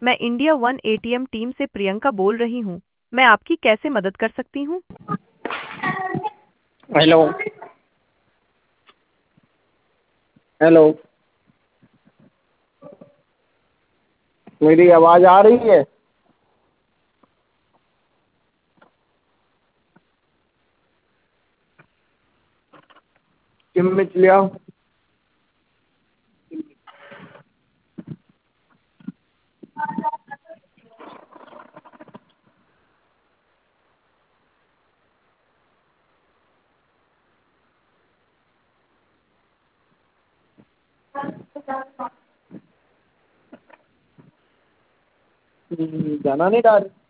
मैं India one ATM team से प्रियंका बोल रही हूँ। मैं आपकी कैसे मदद कर सकती हूँ? हेलो। हेलो। मेरी आवाज़ आ रही है? किमिच ले आओ। जाना नहीं डाल